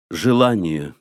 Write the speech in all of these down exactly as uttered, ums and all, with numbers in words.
Желание.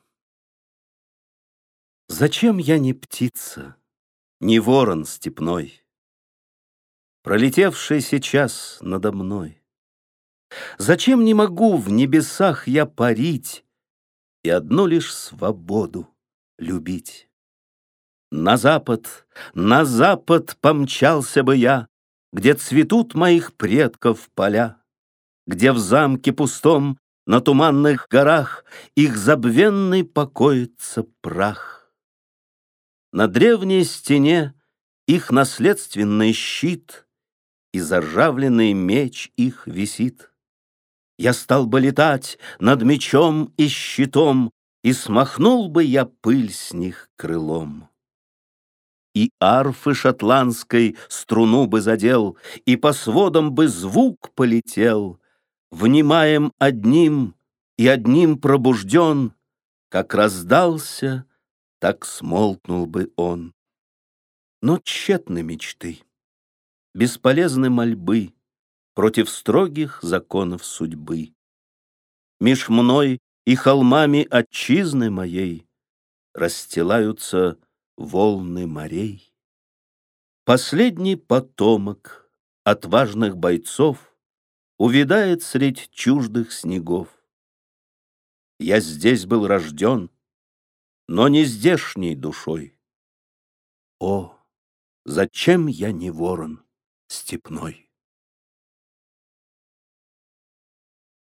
Зачем я не птица, не ворон степной, пролетевший сейчас надо мной? Зачем не могу в небесах я парить и одну лишь свободу любить? На запад, на запад помчался бы я, где цветут моих предков поля, где в замке пустом на туманных горах их забвенный покоится прах. На древней стене их наследственный щит и заржавленный меч их висит. Я стал бы летать над мечом и щитом, и смахнул бы я пыль с них крылом. И арфы шотландской струну бы задел, и по сводам бы звук полетел, внимаем одним и одним пробужден, как раздался, так смолкнул бы он. Но тщетны мечты, бесполезны мольбы против строгих законов судьбы. Меж мной и холмами отчизны моей расстилаются волны морей. Последний потомок отважных бойцов увядает средь чуждых снегов. Я здесь был рожден, но не здешней душой. О, зачем я не ворон степной?